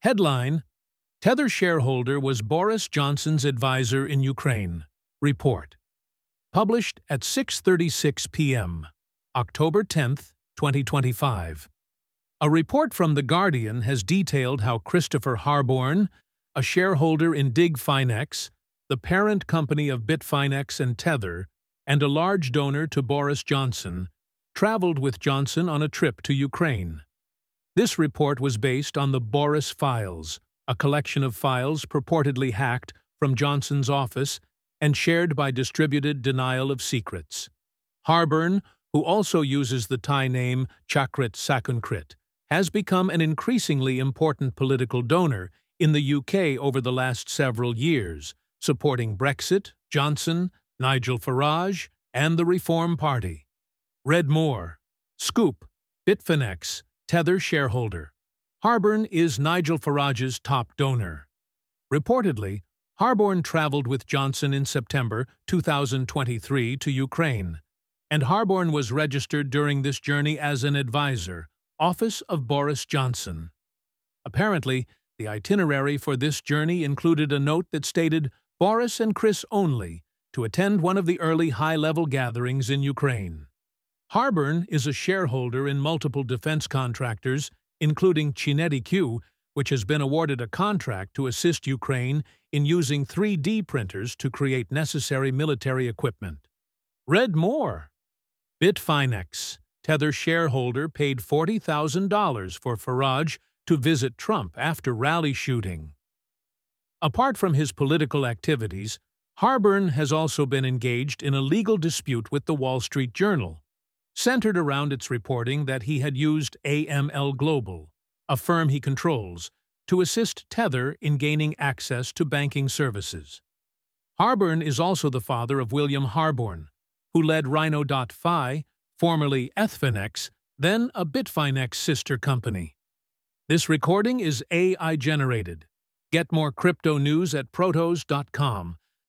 Headline: Tether shareholder was Boris Johnson's advisor in Ukraine. Report. Published at 6:36 p.m., October 10, 2025. A report from The Guardian has detailed how Christopher Harborne, a shareholder in DigFinex, the parent company of Bitfinex and Tether, and a large donor to Boris Johnson, traveled with Johnson on a trip to Ukraine. This report was based on the Boris Files, a collection of files purportedly hacked from Johnson's office and shared by Distributed Denial of Secrets. Harborne, who also uses the Thai name Chakrit Sakunkrit, has become an increasingly important political donor in the UK over the last several years, supporting Brexit, Johnson, Nigel Farage, and the Reform Party. Read more. Scoop: Bitfinex, Tether shareholder. Harborne is Nigel Farage's top donor. Reportedly, Harborne traveled with Johnson in September 2023 to Ukraine, and Harborne was registered during this journey as an advisor, Office of Boris Johnson. Apparently, the itinerary for this journey included a note that stated Boris and Chris only to attend one of the early high-level gatherings in Ukraine. Harborne is a shareholder in multiple defense contractors, including ChinetiQ, which has been awarded a contract to assist Ukraine in using 3D printers to create necessary military equipment. Read more. Bitfinex, Tether shareholder, paid $40,000 for Farage to visit Trump after rally shooting. Apart from his political activities, Harborne has also been engaged in a legal dispute with the Wall Street Journal, centered around its reporting that he had used AML Global, a firm he controls, to assist Tether in gaining access to banking services. Harborne is also the father of William Harborne, who led Rhino.fi, formerly Ethfinex, then a Bitfinex sister company. This recording is AI-generated. Get more crypto news at Protos.com.